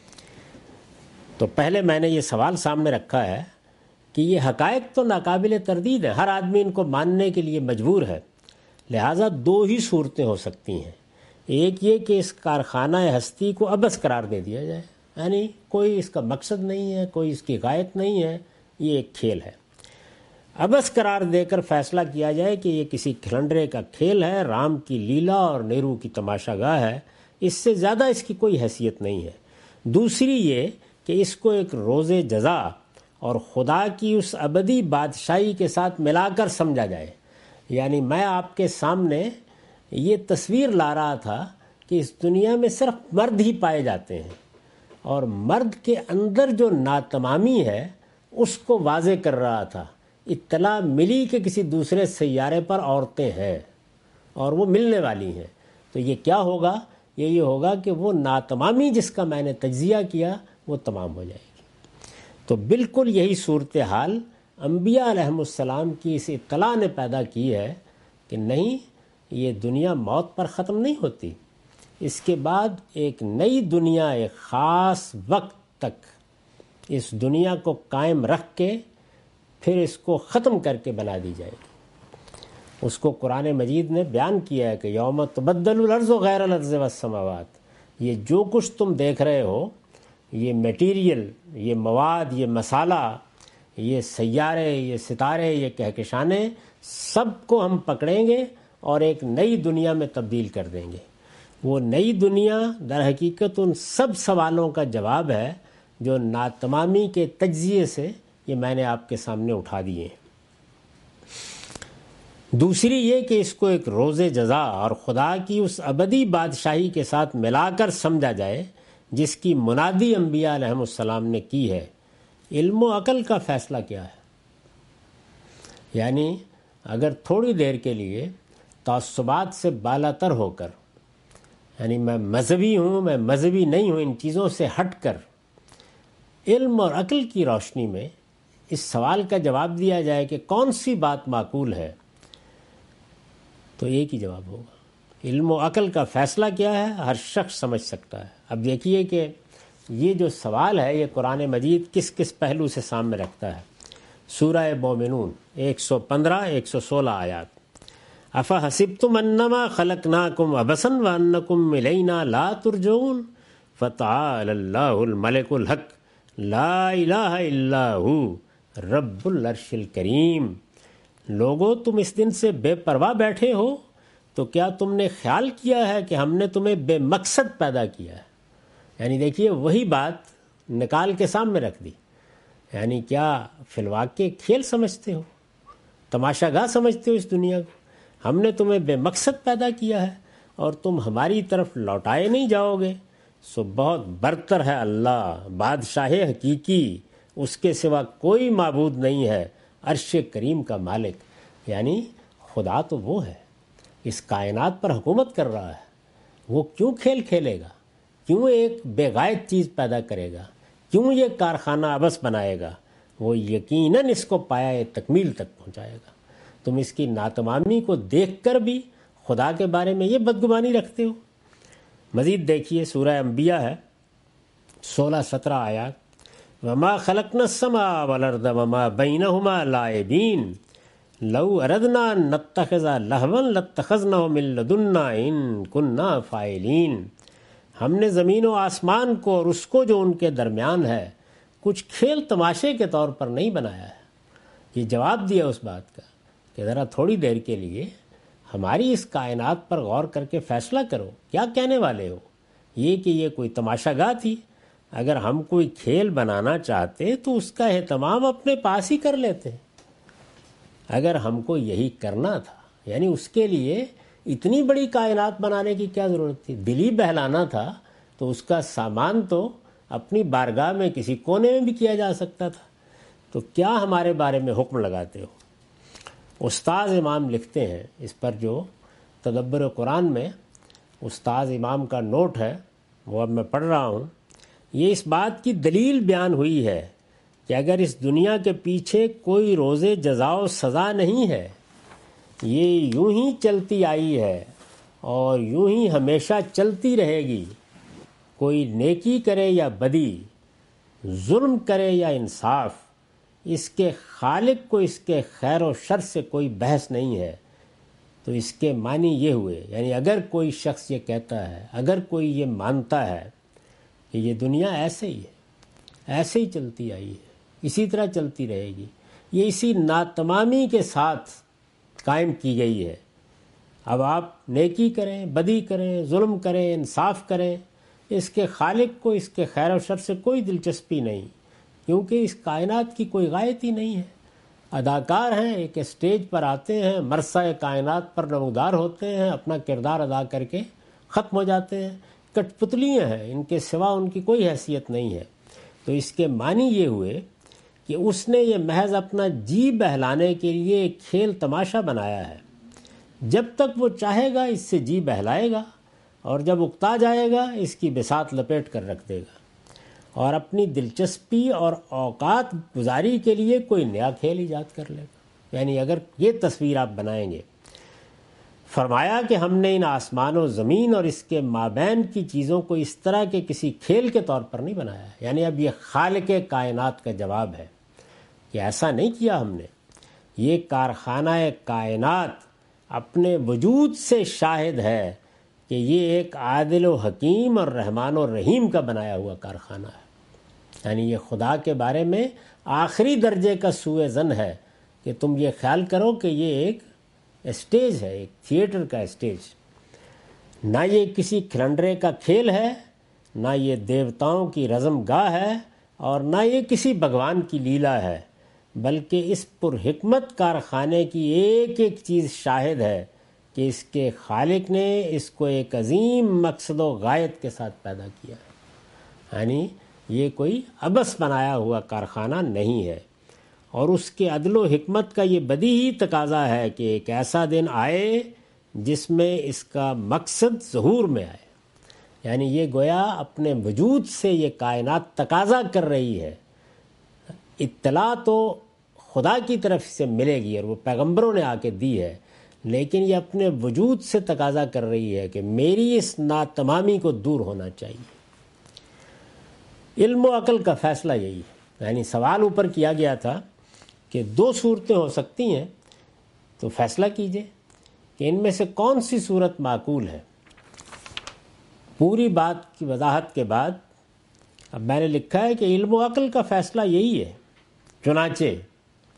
تو پہلے میں نے یہ سوال سامنے رکھا ہے کہ یہ حقائق تو ناقابل تردید ہیں، ہر آدمی ان کو ماننے کے لیے مجبور ہے، لہٰذا دو ہی صورتیں ہو سکتی ہیں۔ ایک یہ کہ اس کارخانہ ہستی کو عبث قرار دے دیا جائے، یعنی کوئی اس کا مقصد نہیں ہے، کوئی اس کی غایت نہیں ہے، یہ ایک کھیل ہے۔ عبث قرار دے کر فیصلہ کیا جائے کہ یہ کسی کھلنڈرے کا کھیل ہے، رام کی لیلا اور نیرو کی تماشا گاہ ہے، اس سے زیادہ اس کی کوئی حیثیت نہیں ہے۔ دوسری یہ کہ اس کو ایک روز جزا اور خدا کی اس ابدی بادشاہی کے ساتھ ملا کر سمجھا جائے۔ یعنی میں آپ کے سامنے یہ تصویر لا رہا تھا کہ اس دنیا میں صرف مرد ہی پائے جاتے ہیں، اور مرد کے اندر جو ناتمامی ہے اس کو واضح کر رہا تھا۔ اطلاع ملی کہ کسی دوسرے سیارے پر عورتیں ہیں اور وہ ملنے والی ہیں، تو یہ کیا ہوگا؟ یہ یہ ہوگا کہ وہ ناتمامی جس کا میں نے تجزیہ کیا وہ تمام ہو جائے گی۔ تو بالکل یہی صورتحال انبیاء علیہ السلام کی اس اطلاع نے پیدا کی ہے کہ نہیں، یہ دنیا موت پر ختم نہیں ہوتی، اس کے بعد ایک نئی دنیا ایک خاص وقت تک اس دنیا کو قائم رکھ کے پھر اس کو ختم کر کے بنا دی جائے گی۔ اس کو قرآن مجید نے بیان کیا ہے کہ یوم تبدل الارض غیر الارض والسماوات، یہ جو کچھ تم دیکھ رہے ہو، یہ میٹیریل، یہ مواد، یہ مسالہ، یہ سیارے، یہ ستارے، یہ کہکشانے، سب کو ہم پکڑیں گے اور ایک نئی دنیا میں تبدیل کر دیں گے۔ وہ نئی دنیا در حقیقت ان سب سوالوں کا جواب ہے جو ناتمامی کے تجزیے سے یہ میں نے آپ کے سامنے اٹھا دیے ہیں۔ دوسری یہ کہ اس کو ایک روز جزا اور خدا کی اس ابدی بادشاہی کے ساتھ ملا کر سمجھا جائے جس کی منادی انبیاء علیہ السلام نے کی ہے۔ علم و عقل کا فیصلہ کیا ہے؟ یعنی اگر تھوڑی دیر کے لیے تعصبات سے بالا تر ہو کر، یعنی میں مذہبی ہوں، میں مذہبی نہیں ہوں، ان چیزوں سے ہٹ کر علم اور عقل کی روشنی میں اس سوال کا جواب دیا جائے کہ کون سی بات معقول ہے، تو ایک ہی جواب ہوگا۔ علم و عقل کا فیصلہ کیا ہے ہر شخص سمجھ سکتا ہے۔ اب دیکھیے کہ یہ جو سوال ہے یہ قرآن مجید کس کس پہلو سے سامنے رکھتا ہے۔ سورہ مومنون ایک سو پندرہ ایک سو سولہ آیات۔ افحسبتم انما خلقناکم عبثا وانکم الینا لا ترجعون فتعالی اللہ الملک الحق لا الہ الا ہو رب العرش الکریم۔ لوگوں تم اس دن سے بے پرواہ بیٹھے ہو تو کیا تم نے خیال کیا ہے کہ ہم نے تمہیں بے مقصد پیدا کیا ہے؟ یعنی دیکھیے وہی بات نکال کے سامنے رکھ دی. یعنی کیا فی الواقع کھیل سمجھتے ہو، تماشا گاہ سمجھتے ہو اس دنیا کو؟ ہم نے تمہیں بے مقصد پیدا کیا ہے اور تم ہماری طرف لوٹائے نہیں جاؤ گے. سو بہت برتر ہے اللہ، بادشاہ حقیقی، اس کے سوا کوئی معبود نہیں ہے، عرش کریم کا مالک. یعنی خدا تو وہ ہے، اس کائنات پر حکومت کر رہا ہے. وہ کیوں کھیل کھیلے گا؟ کیوں ایک بے غائب چیز پیدا کرے گا؟ کیوں یہ کارخانہ عبث بنائے گا؟ وہ یقیناً اس کو پایہ تکمیل تک پہنچائے گا. تم اس کی ناتمامی کو دیکھ کر بھی خدا کے بارے میں یہ بدگمانی رکھتے ہو. مزید دیکھیے سورہ انبیاء ہے سولہ سترہ آیات. وما خلقنا السماء والارض وما بینہما لاعبین لو اردنا ان نتخذ لہوا لاتخذناہ من لدنا ان کنا فاعلین. ہم نے زمین و آسمان کو اور اس کو جو ان کے درمیان ہے کچھ کھیل تماشے کے طور پر نہیں بنایا ہے. یہ جواب دیا اس بات کا کہ ذرا تھوڑی دیر کے لیے ہماری اس کائنات پر غور کر کے فیصلہ کرو. کیا کہنے والے ہو؟ یہ کہ یہ کوئی تماشا گاہ تھی؟ اگر ہم کوئی کھیل بنانا چاہتے تو اس کا اہتمام اپنے پاس ہی کر لیتے. اگر ہم کو یہی کرنا تھا، یعنی اس کے لیے اتنی بڑی کائنات بنانے کی کیا ضرورت تھی؟ دل ہی بہلانا تھا تو اس کا سامان تو اپنی بارگاہ میں کسی کونے میں بھی کیا جا سکتا تھا. تو کیا ہمارے بارے میں حکم لگاتے ہو؟ استاذ امام لکھتے ہیں اس پر، جو تدبر قرآن میں استاذ امام کا نوٹ ہے وہ اب میں پڑھ رہا ہوں. یہ اس بات کی دلیل بیان ہوئی ہے کہ اگر اس دنیا کے پیچھے کوئی روز جزا و سزا نہیں ہے، یہ یوں ہی چلتی آئی ہے اور یوں ہی ہمیشہ چلتی رہے گی. کوئی نیکی کرے یا بدی، ظلم کرے یا انصاف، اس کے خالق کو اس کے خیر و شر سے کوئی بحث نہیں ہے. تو اس کے معنی یہ ہوئے، یعنی اگر کوئی شخص یہ کہتا ہے، اگر کوئی یہ مانتا ہے کہ یہ دنیا ایسے ہی ہے، ایسے ہی چلتی آئی ہے، اسی طرح چلتی رہے گی، یہ اسی ناتمامی کے ساتھ قائم کی گئی ہے. اب آپ نیکی کریں، بدی کریں، ظلم کریں، انصاف کریں، اس کے خالق کو اس کے خیر و شر سے کوئی دلچسپی نہیں، کیونکہ اس کائنات کی کوئی غایت ہی نہیں ہے. اداکار ہیں، ایک اسٹیج پر آتے ہیں، مرثہ کائنات پر نمودار ہوتے ہیں، اپنا کردار ادا کر کے ختم ہو جاتے ہیں. کٹ پتلیاں ہیں، ان کے سوا ان کی کوئی حیثیت نہیں ہے. تو اس کے معنی یہ ہوئے کہ اس نے یہ محض اپنا جی بہلانے کے لیے ایک کھیل تماشا بنایا ہے. جب تک وہ چاہے گا اس سے جی بہلائے گا، اور جب اکتا جائے گا اس کی بساط لپیٹ کر رکھ دے گا، اور اپنی دلچسپی اور اوقات گزاری کے لیے کوئی نیا کھیل ایجاد کر لے گا. یعنی اگر یہ تصویر آپ بنائیں گے، فرمایا کہ ہم نے ان آسمان و زمین اور اس کے مابین کی چیزوں کو اس طرح کے کسی کھیل کے طور پر نہیں بنایا. یعنی اب یہ خالق کائنات کا جواب ہے کہ ایسا نہیں کیا ہم نے. یہ کارخانہ کائنات اپنے وجود سے شاہد ہے کہ یہ ایک عادل و حکیم اور رحمان و رحیم کا بنایا ہوا کارخانہ ہے. یعنی یہ خدا کے بارے میں آخری درجے کا سوء ظن ہے کہ تم یہ خیال کرو کہ یہ ایک اسٹیج ہے، ایک تھیٹر کا اسٹیج. نہ یہ کسی کھلنڈرے کا کھیل ہے، نہ یہ دیوتاؤں کی رزم گاہ ہے، اور نہ یہ کسی بھگوان کی لیلا ہے، بلکہ اس پر حکمت کارخانے کی ایک ایک چیز شاہد ہے کہ اس کے خالق نے اس کو ایک عظیم مقصد و غایت کے ساتھ پیدا کیا ہے. یعنی یہ کوئی عبث بنایا ہوا کارخانہ نہیں ہے. اور اس کے عدل و حکمت کا یہ بدیہی تقاضا ہے کہ ایک ایسا دن آئے جس میں اس کا مقصد ظہور میں آئے. یعنی یہ گویا اپنے وجود سے یہ کائنات تقاضا کر رہی ہے. اطلاع تو خدا کی طرف سے ملے گی اور وہ پیغمبروں نے آ کے دی ہے، لیکن یہ اپنے وجود سے تقاضا کر رہی ہے کہ میری اس ناتمامی کو دور ہونا چاہیے. علم و عقل کا فیصلہ یہی ہے. یعنی سوال اوپر کیا گیا تھا کہ دو صورتیں ہو سکتی ہیں، تو فیصلہ کیجئے کہ ان میں سے کون سی صورت معقول ہے. پوری بات کی وضاحت کے بعد اب میں نے لکھا ہے کہ علم و عقل کا فیصلہ یہی ہے. چنانچہ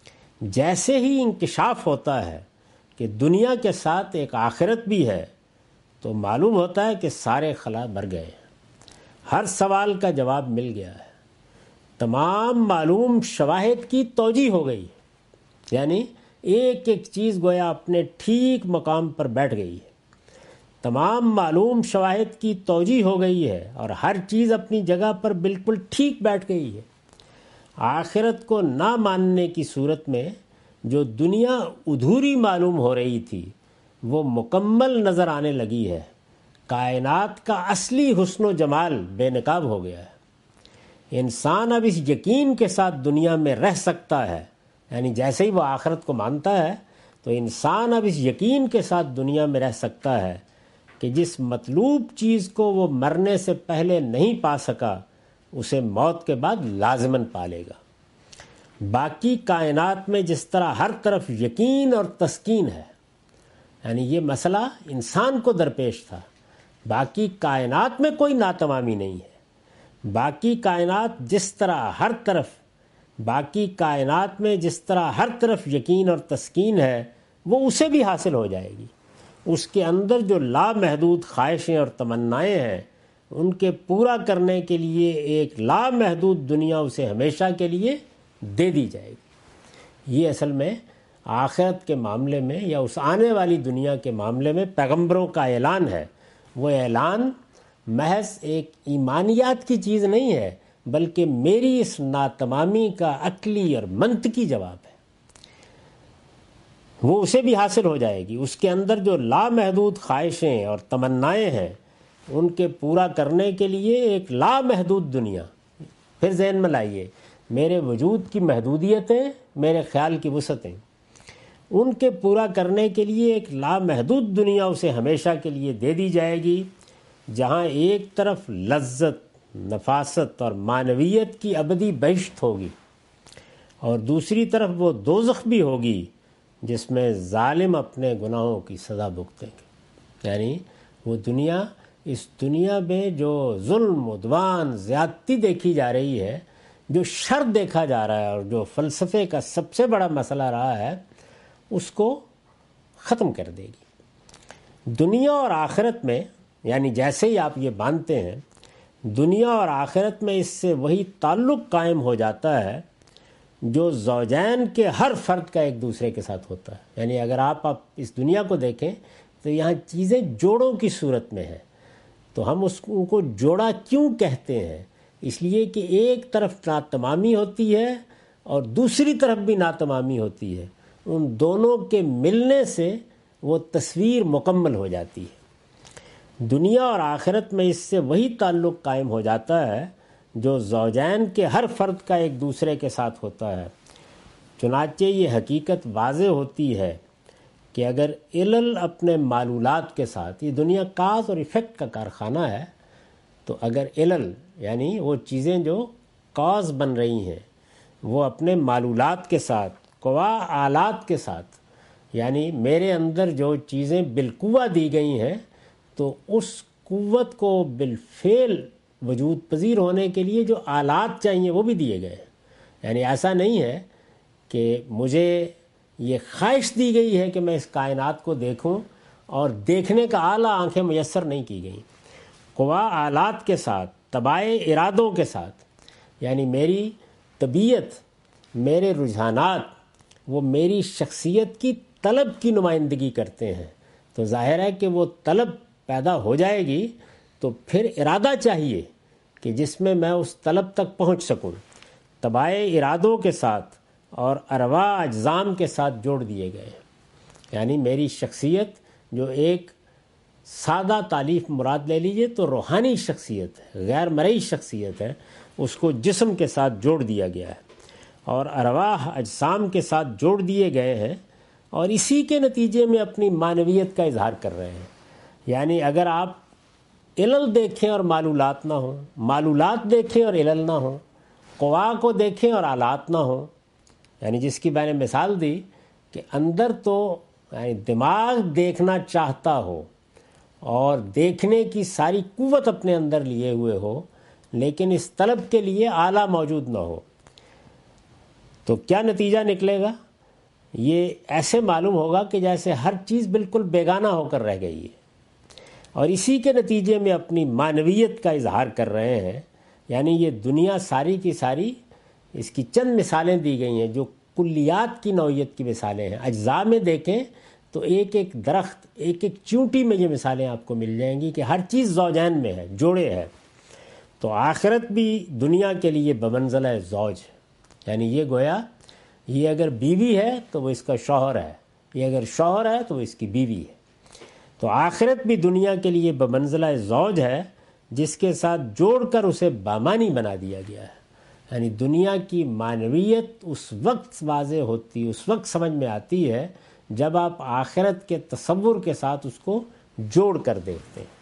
جیسے ہی انکشاف ہوتا ہے کہ دنیا کے ساتھ ایک آخرت بھی ہے تو معلوم ہوتا ہے کہ سارے خلا بھر گئے ہیں، ہر سوال کا جواب مل گیا ہے، تمام معلوم شواہد کی توجیہ ہو گئی، یعنی ایک ایک چیز گویا اپنے ٹھیک مقام پر بیٹھ گئی ہے، تمام معلوم شواہد کی توجیہ ہو گئی ہے اور ہر چیز اپنی جگہ پر بالکل ٹھیک بیٹھ گئی ہے۔ آخرت کو نہ ماننے کی صورت میں جو دنیا ادھوری معلوم ہو رہی تھی وہ مکمل نظر آنے لگی ہے، کائنات کا اصلی حسن و جمال بے نقاب ہو گیا ہے۔ انسان اب اس یقین کے ساتھ دنیا میں رہ سکتا ہے، یعنی جیسے ہی وہ آخرت کو مانتا ہے تو انسان اب اس یقین کے ساتھ دنیا میں رہ سکتا ہے کہ جس مطلوب چیز کو وہ مرنے سے پہلے نہیں پا سکا اسے موت کے بعد لازماً پا لے گا۔ باقی کائنات میں جس طرح ہر طرف یقین اور تسکین ہے، یعنی یہ مسئلہ انسان کو درپیش تھا، باقی کائنات میں کوئی ناتمامی نہیں ہے، باقی کائنات جس طرح ہر طرف باقی کائنات میں جس طرح ہر طرف یقین اور تسکین ہے وہ اسے بھی حاصل ہو جائے گی۔ اس کے اندر جو لامحدود خواہشیں اور تمنائیں ہیں ان کے پورا کرنے کے لیے ایک لامحدود دنیا اسے ہمیشہ کے لیے دے دی جائے گی۔ یہ اصل میں آخرت کے معاملے میں یا اس آنے والی دنیا کے معاملے میں پیغمبروں کا اعلان ہے۔ وہ اعلان محض ایک ایمانیات کی چیز نہیں ہے بلکہ میری اس ناتمامی کا عقلی اور منطقی جواب ہے، وہ اسے بھی حاصل ہو جائے گی۔ اس کے اندر جو لامحدود خواہشیں اور تمنائیں ہیں ان کے پورا کرنے کے لیے ایک لامحدود دنیا، پھر ذہن میں لائیے میرے وجود کی محدودیتیں، میرے خیال کی وسعتیں، ان کے پورا کرنے کے لیے ایک لامحدود دنیا اسے ہمیشہ کے لیے دے دی جائے گی، جہاں ایک طرف لذت، نفاست اور معنویت کی ابدی بہشت ہوگی اور دوسری طرف وہ دوزخ بھی ہوگی جس میں ظالم اپنے گناہوں کی سزا بھگتیں گے۔ یعنی وہ دنیا، اس دنیا میں جو ظلم، عدوان، زیادتی دیکھی جا رہی ہے، جو شر دیکھا جا رہا ہے اور جو فلسفے کا سب سے بڑا مسئلہ رہا ہے اس کو ختم کر دے گی۔ دنیا اور آخرت میں، یعنی جیسے ہی آپ یہ مانتے ہیں، دنیا اور آخرت میں اس سے وہی تعلق قائم ہو جاتا ہے جو زوجین کے ہر فرد کا ایک دوسرے کے ساتھ ہوتا ہے۔ یعنی اگر آپ آپ اس دنیا کو دیکھیں تو یہاں چیزیں جوڑوں کی صورت میں ہیں، تو ہم اس کو جوڑا کیوں کہتے ہیں؟ اس لیے کہ ایک طرف ناتمامی ہوتی ہے اور دوسری طرف بھی ناتمامی ہوتی ہے، ان دونوں کے ملنے سے وہ تصویر مکمل ہو جاتی ہے۔ دنیا اور آخرت میں اس سے وہی تعلق قائم ہو جاتا ہے جو زوجین کے ہر فرد کا ایک دوسرے کے ساتھ ہوتا ہے۔ چنانچہ یہ حقیقت واضح ہوتی ہے کہ اگر علل اپنے معلولات کے ساتھ، یہ دنیا کاز اور ایفیکٹ کا کارخانہ ہے، تو اگر علل یعنی وہ چیزیں جو کاز بن رہی ہیں وہ اپنے معلولات کے ساتھ، قوا آلات کے ساتھ، یعنی میرے اندر جو چیزیں بالقوہ دی گئی ہیں تو اس قوت کو بالفعل وجود پذیر ہونے کے لیے جو آلات چاہیے وہ بھی دیے گئے ہیں۔ یعنی ایسا نہیں ہے کہ مجھے یہ خواہش دی گئی ہے کہ میں اس کائنات کو دیکھوں اور دیکھنے کا اعلیٰ آنکھیں میسر نہیں کی گئیں۔ قوا آلات کے ساتھ، تبائع ارادوں کے ساتھ، یعنی میری طبیعت، میرے رجحانات وہ میری شخصیت کی طلب کی نمائندگی کرتے ہیں، تو ظاہر ہے کہ وہ طلب پیدا ہو جائے گی تو پھر ارادہ چاہیے کہ جس میں میں اس طلب تک پہنچ سکوں۔ تبائع ارادوں کے ساتھ اور ارواح اجزام کے ساتھ جوڑ دیے گئے ہیں۔ یعنی میری شخصیت جو ایک سادہ تعلیف مراد لے لیجئے تو روحانی شخصیت ہے، غیر مرئی شخصیت ہے، اس کو جسم کے ساتھ جوڑ دیا گیا ہے اور ارواح اجسام کے ساتھ جوڑ دیے گئے ہیں اور اسی کے نتیجے میں اپنی معنویت کا اظہار کر رہے ہیں۔ یعنی اگر آپ علل دیکھیں اور معلولات نہ ہوں، معلولات دیکھیں اور علل نہ ہوں، قوا کو دیکھیں اور آلات نہ ہوں، یعنی جس کی میں نے مثال دی کہ اندر تو یعنی دماغ دیکھنا چاہتا ہو اور دیکھنے کی ساری قوت اپنے اندر لیے ہوئے ہو لیکن اس طلب کے لیے آلہ موجود نہ ہو، تو کیا نتیجہ نکلے گا؟ یہ ایسے معلوم ہوگا کہ جیسے ہر چیز بالکل بیگانہ ہو کر رہ گئی ہے، اور اسی کے نتیجے میں اپنی معنویت کا اظہار کر رہے ہیں۔ یعنی یہ دنیا ساری کی ساری، اس کی چند مثالیں دی گئی ہیں جو کلیات کی نوعیت کی مثالیں ہیں۔ اجزاء میں دیکھیں تو ایک ایک درخت، ایک ایک چونٹی میں یہ مثالیں آپ کو مل جائیں گی کہ ہر چیز زوجین میں ہے، جوڑے ہے۔ تو آخرت بھی دنیا کے لیے بمنزلہ زوج ہے، یعنی یہ گویا یہ اگر بیوی ہے تو وہ اس کا شوہر ہے، یہ اگر شوہر ہے تو وہ اس کی بیوی ہے۔ تو آخرت بھی دنیا کے لیے بمنزلہ زوج ہے، جس کے ساتھ جوڑ کر اسے بامانی بنا دیا گیا ہے۔ یعنی دنیا کی معنویت اس وقت واضح ہوتی، اس وقت سمجھ میں آتی ہے جب آپ آخرت کے تصور کے ساتھ اس کو جوڑ کر دیکھتے ہیں۔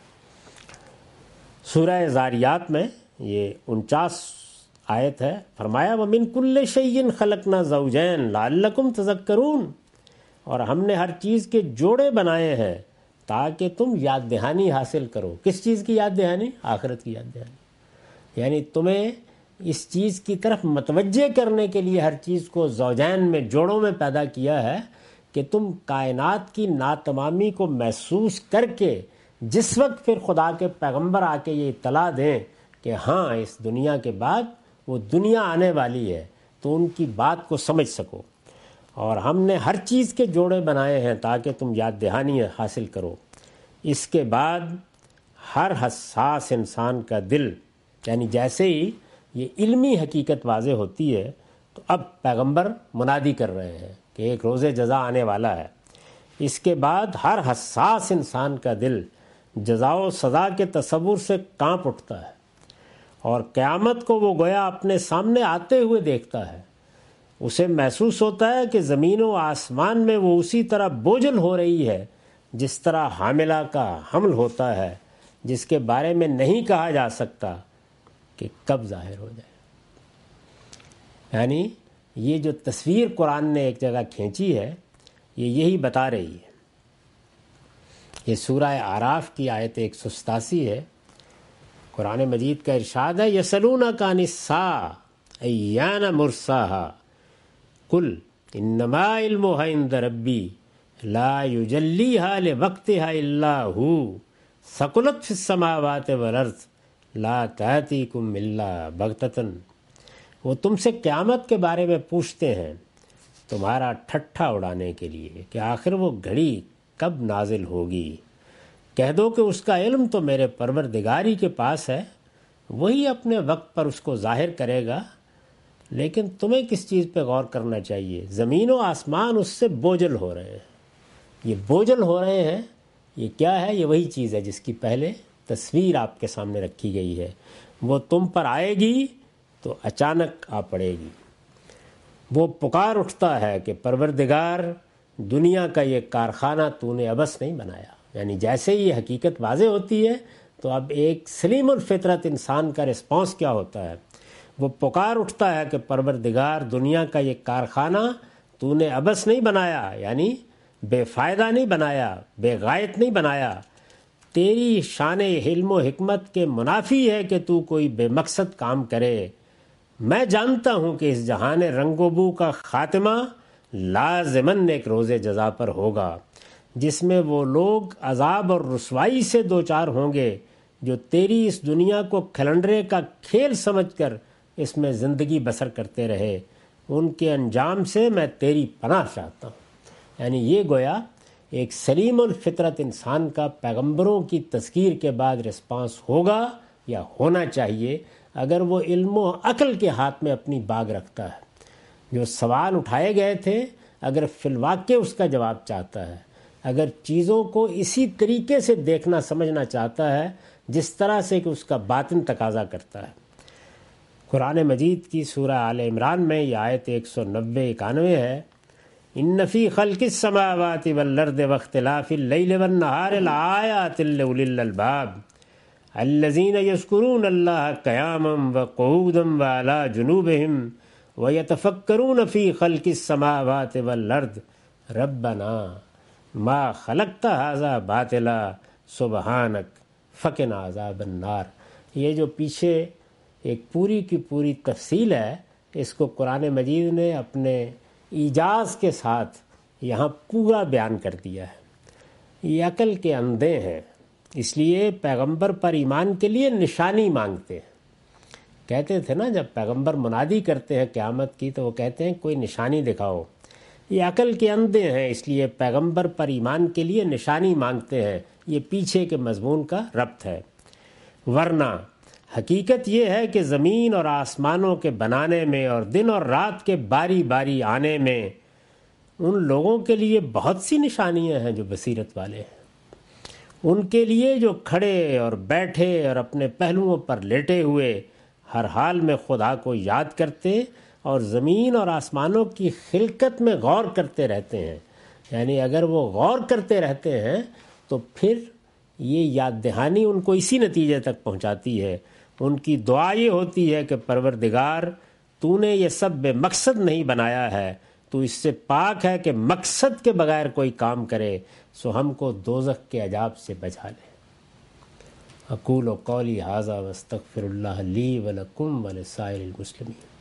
سورہ زاریات میں یہ انچاس آیت ہے، فرمایا وَمِن كُلِّ شَيْءٍ خَلَقْنَا زَوْجَيْنِ لَعَلَّكُمْ تَذَكَّرُونَ، اور ہم نے ہر چیز کے جوڑے بنائے ہیں تاکہ تم یاد دہانی حاصل کرو۔ کس چیز کی یاد دہانی؟ آخرت کی یاد دہانی۔ یعنی تمہیں اس چیز کی طرف متوجہ کرنے کے لیے ہر چیز کو زوجین میں، جوڑوں میں پیدا کیا ہے کہ تم کائنات کی ناتمامی کو محسوس کر کے جس وقت پھر خدا کے پیغمبر آ کے یہ اطلاع دیں کہ ہاں اس دنیا کے بعد وہ دنیا آنے والی ہے، تو ان کی بات کو سمجھ سکو۔ اور ہم نے ہر چیز کے جوڑے بنائے ہیں تاکہ تم یاد دہانی حاصل کرو۔ اس کے بعد ہر حساس انسان کا دل، یعنی جیسے ہی یہ علمی حقیقت واضح ہوتی ہے تو اب پیغمبر منادی کر رہے ہیں کہ ایک روز جزا آنے والا ہے۔ اس کے بعد ہر حساس انسان کا دل جزا و سزا کے تصور سے کانپ اٹھتا ہے، اور قیامت کو وہ گویا اپنے سامنے آتے ہوئے دیکھتا ہے۔ اسے محسوس ہوتا ہے کہ زمین و آسمان میں وہ اسی طرح بوجھل ہو رہی ہے جس طرح حاملہ کا حمل ہوتا ہے، جس کے بارے میں نہیں کہا جا سکتا کہ کب ظاہر ہو جائے۔ یعنی یہ جو تصویر قرآن نے ایک جگہ کھینچی ہے، یہ یہی بتا رہی ہے۔ یہ سورہ اعراف کی آیت ایک سو ستاسی ہے۔ قرآن مجید کا ارشاد ہے یسألونک عن الساعۃ ایان مرساها قل انما علمها عند ربی لا یجلیها لوقتها الا هو ثقلت فی السماوات والارض لا تأتیکم الا بغتۃ۔ وہ تم سے قیامت کے بارے میں پوچھتے ہیں تمہارا ٹھٹھا اڑانے کے لیے کہ آخر وہ گھڑی کب نازل ہوگی۔ کہہ دو کہ اس کا علم تو میرے پروردگاری کے پاس ہے، وہی اپنے وقت پر اس کو ظاہر کرے گا۔ لیکن تمہیں کس چیز پہ غور کرنا چاہیے؟ زمین و آسمان اس سے بوجھل ہو رہے ہیں۔ یہ بوجھل ہو رہے ہیں، یہ کیا ہے؟ یہ وہی چیز ہے جس کی پہلے تصویر آپ کے سامنے رکھی گئی ہے۔ وہ تم پر آئے گی تو اچانک آ پڑے گی۔ وہ پکار اٹھتا ہے کہ پروردگار، دنیا کا یہ کارخانہ تو نے عبث نہیں بنایا۔ یعنی جیسے ہی یہ حقیقت واضح ہوتی ہے تو اب ایک سلیم الفطرت انسان کا رسپانس کیا ہوتا ہے؟ وہ پکار اٹھتا ہے کہ پروردگار، دنیا کا یہ کارخانہ تو نے عبث نہیں بنایا، یعنی بے فائدہ نہیں بنایا، بے غایت نہیں بنایا۔ تیری شان علم و حکمت کے منافی ہے کہ تو کوئی بے مقصد کام کرے۔ میں جانتا ہوں کہ اس جہان رنگ و بو کا خاتمہ لازماً ایک روز جزا پر ہوگا، جس میں وہ لوگ عذاب اور رسوائی سے دوچار ہوں گے جو تیری اس دنیا کو کھلنڈرے کا کھیل سمجھ کر اس میں زندگی بسر کرتے رہے۔ ان کے انجام سے میں تیری پناہ چاہتا ہوں۔ یعنی یہ گویا ایک سلیم الفطرت انسان کا پیغمبروں کی تذکیر کے بعد رسپانس ہوگا یا ہونا چاہیے اگر وہ علم و عقل کے ہاتھ میں اپنی باگ رکھتا ہے۔ جو سوال اٹھائے گئے تھے اگر فی الواقع اس کا جواب چاہتا ہے، اگر چیزوں کو اسی طریقے سے دیکھنا سمجھنا چاہتا ہے جس طرح سے کہ اس کا باطن تقاضا کرتا ہے۔ قرآن مجید کی سورہ آل عمران میں یہ آیت ایک سو نوے اکانوے ہے، ان فی خلق السماوات والارض واختلاف اللیل والنہار لآیات لأولی الالباب الذین یذکرون اللہ قیاما وقعودا وعلی جنوبہم ویتفکرون فی خلق السماوات والارض ربنا ما خلقت ھذا باطلا سبحانک فقنا عذاب النار۔ یہ جو پیچھے ایک پوری کی پوری تفصیل ہے، اس کو قرآن مجید نے اپنے ایجاز کے ساتھ یہاں پورا بیان کر دیا ہے۔ یہ عقل کے اندھے ہیں، اس لیے پیغمبر پر ایمان کے لیے نشانی مانگتے ہیں۔ کہتے تھے نا جب پیغمبر منادی کرتے ہیں قیامت کی تو وہ کہتے ہیں کوئی نشانی دکھاؤ۔ یہ عقل کے اندھے ہیں، اس لیے پیغمبر پر ایمان کے لیے نشانی مانگتے ہیں۔ یہ پیچھے کے مضمون کا ربط ہے۔ ورنہ حقیقت یہ ہے کہ زمین اور آسمانوں کے بنانے میں اور دن اور رات کے باری باری آنے میں ان لوگوں کے لیے بہت سی نشانیاں ہیں جو بصیرت والے ہیں۔ ان کے لیے جو کھڑے اور بیٹھے اور اپنے پہلوؤں پر لیٹے ہوئے ہر حال میں خدا کو یاد کرتے اور زمین اور آسمانوں کی خلقت میں غور کرتے رہتے ہیں۔ یعنی اگر وہ غور کرتے رہتے ہیں تو پھر یہ یاد دہانی ان کو اسی نتیجے تک پہنچاتی ہے۔ ان کی دعا یہ ہوتی ہے کہ پروردگار تو نے یہ سب بے مقصد نہیں بنایا ہے، تو اس سے پاک ہے کہ مقصد کے بغیر کوئی کام کرے، سو ہم کو دوزخ کے عذاب سے بچا لے۔ اقول قولی ھذا واستغفر اللہ لی ولکم ولسائر المسلمین۔